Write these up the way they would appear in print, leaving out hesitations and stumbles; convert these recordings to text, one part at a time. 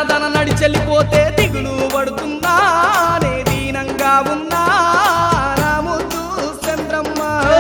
దన నడిచెళ్ళిపోతే దిగులు పడుతున్నా నే దీనంగా ఉన్నా నా ముద్దు చంద్రమ్మ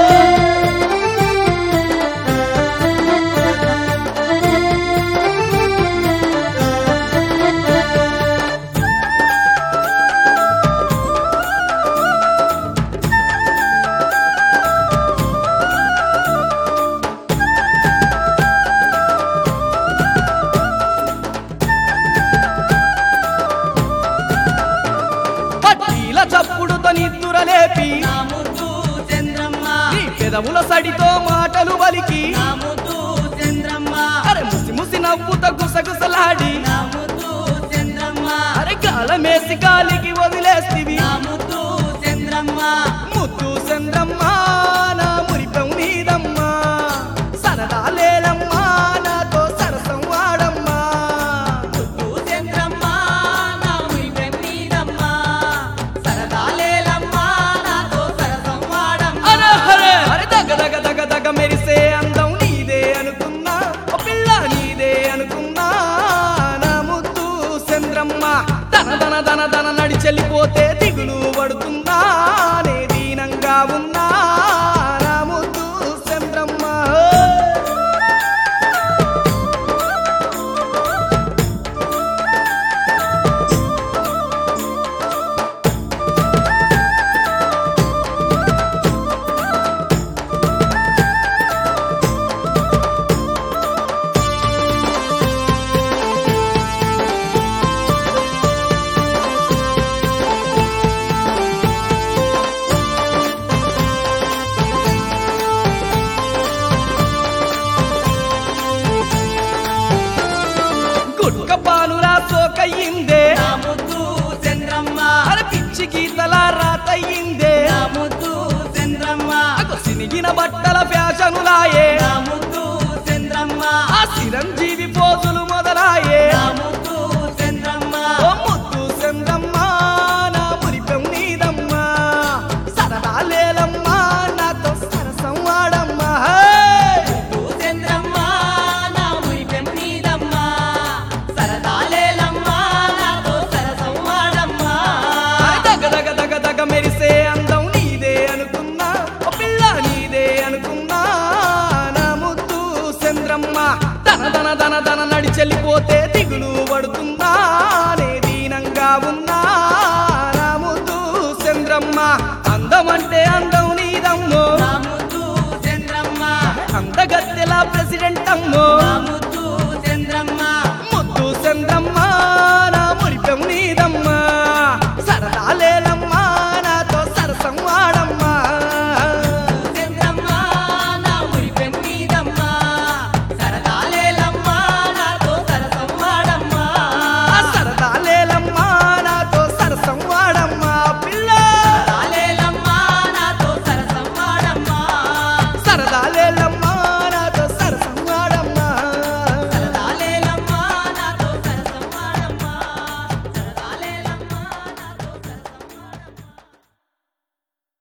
చప్పుడుతో నిద్దురలేపి నా ముద్దు చంద్రమ్మ నీ పెదవుల సడితో మాటలు వలికి నా ముద్దు చంద్రమ్మ అరే ముసి ముసి నవ్వుతో గుసగుసలాడి నా ముద్దు చంద్రమ్మ అరే గాలమేసి గాలికి వదిలేస్తివి నా ముద్దు చంద్రమ్మ ముద్దు చంద్రమ్మ నా మురిపం నీదమ్మా సరదా లేలమ్మా నాతో సరసం వాడమ్మా ముద్దు చంద్రమ్మ నా మురిపెం నీదమ్మ సరదా లేలమ్మ నాతో సరసం వాడమ్మ అరే దగ దగ దగ దగ మెరిసే అందం నీదే అనుకున్నా ఓ పిల్ల నీదే అనుకున్నా నా ముద్దు చంద్రమ్మ దన దన దన దన నడిచెళ్ళిపోతే దిగులు పడుతున్నా నే దీనంగా ఉన్నా నా ముద్దు చంద్రమ్మ గుట్క పానురా సోకయ్యిందే నా ముద్దు చంద్రమ్మ అరే పిచ్చి గీతల రాతయ్యిందే నా ముద్దు చంద్రమ్మ అగో సినిగిన బట్టల ఫ్యాషనులాయే నా ముద్దు చంద్రమ్మ ఆ చిరంజీవి పోజులు మొదలాయే నా ముద్దు చంద్రమ్మ ఓ ముద్దు చంద్రమ్మ నా మురిపెం నీదమ్మా సరదా లేలమ్మా నాతో సరసం వాడమ్మా ముద్దు చంద్రమ్మ నా మురిపెం నీదమ్మ సరదా లేలమ్మ నాతో సరసం వాడమ్మ దగ దగ దగ దగ మెరిసే అందం నీదే అనుకున్నా ఓ పిల్ల నీదే అనుకున్నా నా ముద్దు చంద్రమ్మ దన దన దన దన నడిచెళ్ళిపోతే దిగులు పడుతున్నా నే దీనంగా ఉన్నా నా ముద్దు చంద్రమ్మ అందమంటే అందం నీదమ్మో నా ముద్దు చంద్రమ్మ అందగత్తెలా ప్రెసిడెంట్ అమ్మో